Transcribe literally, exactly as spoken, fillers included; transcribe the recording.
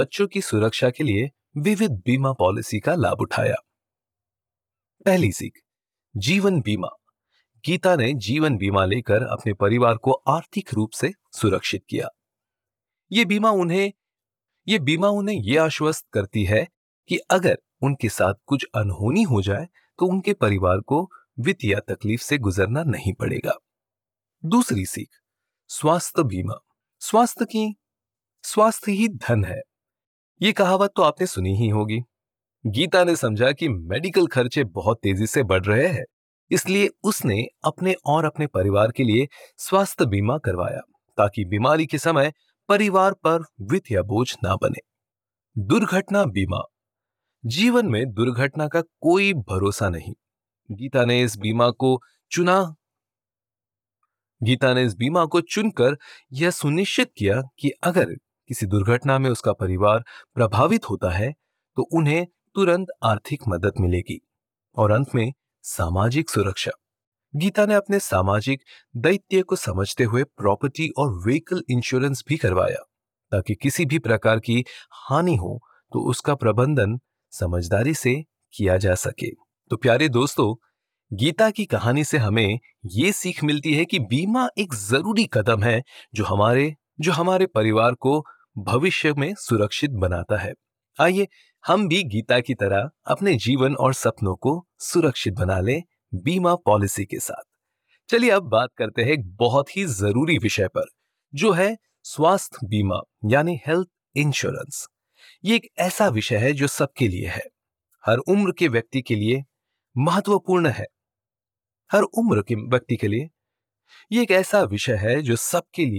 बच्चों की सुरक्षा के लिए विविध बीमा पॉलिसी का लाभ उठाया। पहली सीख, जीवन बीमा। गीता ने जीवन बीमा लेकर अपने परिवार को आर्थिक रूप से सुरक्षित किया। ये बीमा उन्हें ये बीमा उन्हें यह आश्वस्त करती है कि अगर उनके साथ कुछ अनहोनी हो जाए तो उनके परिवार को वित्तीय तकलीफ से गुजरना नहीं पड़ेगा। दूसरी सीख, स्वास्थ्य बीमा। स्वास्थ्य की स्वास्थ्य ही धन है, ये कहावत तो आपने सुनी ही होगी। गीता ने समझा कि मेडिकल खर्चे बहुत तेजी से बढ़ रहे हैं, इसलिए उसने अपने और अपने परिवार के लिए स्वास्थ्य बीमा करवाया ताकि बीमारी के समय परिवार पर वित्तीय बोझ ना बने। दुर्घटना बीमा। जीवन में दुर्घटना का कोई भरोसा नहीं। गीता ने इस बीमा को चुना गीता ने इस बीमा को चुनकर यह सुनिश्चित किया कि अगर किसी दुर्घटना में उसका परिवार प्रभावित होता है तो उन्हें तुरंत आर्थिक मदद मिलेगी। और अंत में सामाजिक सुरक्षा। गीता ने अपने सामाजिक दायित्व को समझते हुए प्रॉपर्टी और व्हीकल इंश्योरेंस भी करवाया ताकि किसी भी प्रकार की हानि हो तो उसका प्रबंधन समझदारी से किया जा सके। तो प्यारे दोस्तों, गीता की कहानी से हमें ये सीख मिलती है कि बीमा एक जरूरी कदम है जो हमारे जो हमारे परिवार को भविष्य में सुरक्षित बनाता है। आइए हम भी गीता की तरह अपने जीवन और सपनों को सुरक्षित बना लें बीमा पॉलिसी के साथ। चलिए अब बात करते हैं एक बहुत ही जरूरी विषय पर, जो है स्वास्थ्य बीमा यानी हेल्थ इंश्योरेंस। ये एक ऐसा विषय है जो सबके लिए है, हर उम्र के व्यक्ति के लिए महत्वपूर्ण है। हर उम्र के व्यक्ति के लिए ये एक ऐसा विषय है जो सबके लिए